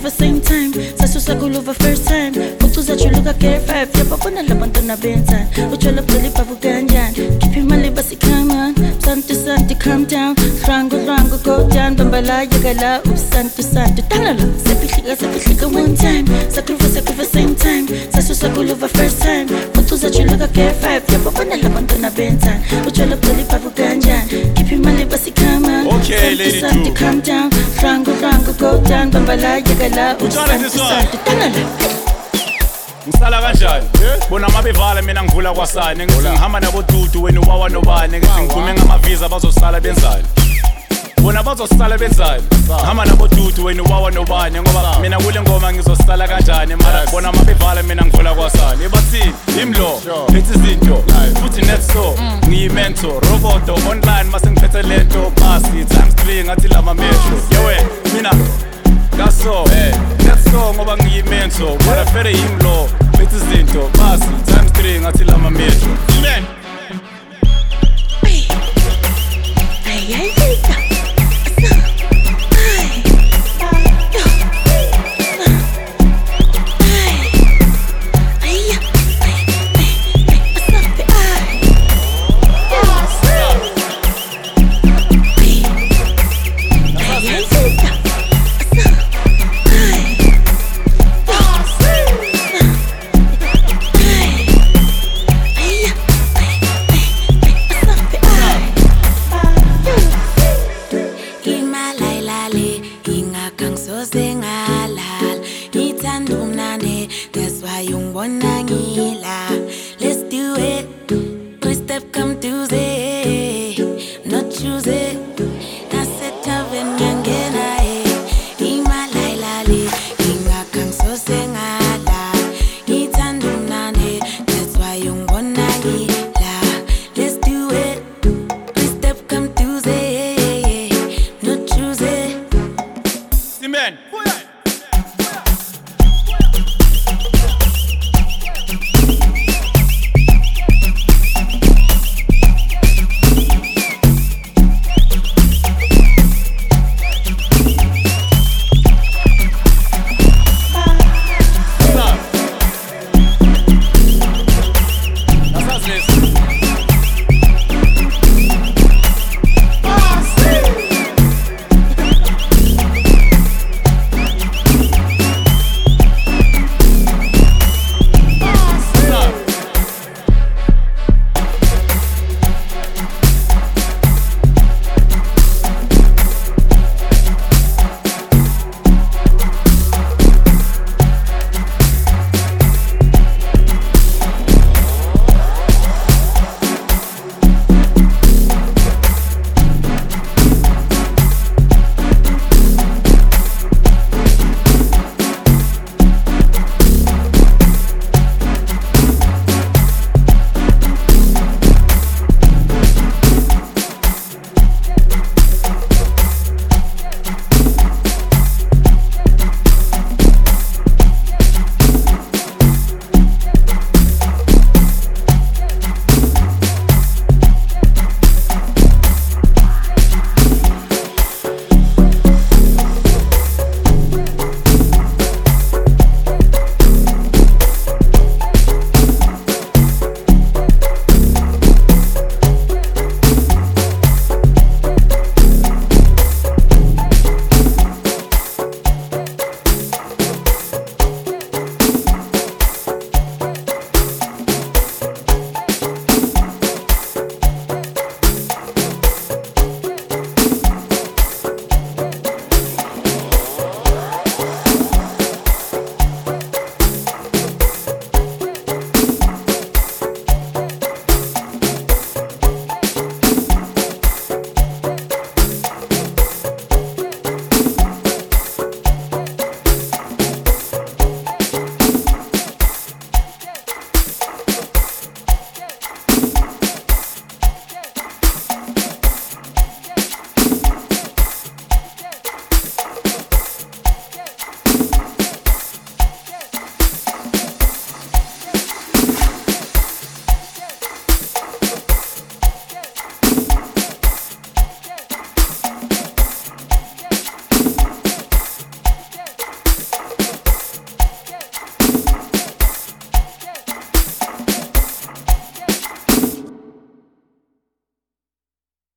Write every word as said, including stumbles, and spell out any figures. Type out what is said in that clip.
sekuva same time sasusa kulova first time utuza chuluka care five yababona labantu nabenza uchola peli babu ganjan keep your money basi come on santo santo calm down rango rango go down bambala yagala santo santo talala sepihlika sepihlika one time sekuva sekuva same time sasusa kulova first time utuza chuluka care five yababona labantu nabenza uchola peli babu ganjan keep your money basi come on okay lady santo calm down rango rango go down bambala yagala santo santo talala ngisala kanjani bona mabevala mina ngivula kwasani ngithi ngihamba nabodudu wena uwawa nobani ngithi ngiphume ngamavisa bazosala benzani bona bazosala benzani ngihamba nabodudu wena uwawa nobani ngoba mina kule ngoma ngizosala kanjani mara bona mabevala mina ngivula kwasani bathi imlo lethi izinto futhi net so ngiyimento roboto online mase ngiphethe lento basi times three ngathi lama metro yewe mina Gaso, eh, let's go ngoba ngiyimento, mara fere imlo, lethi izinto, basi times three ngathi lama metro. Amen. Ay, ay, ay, ay. That's why you wanna ngila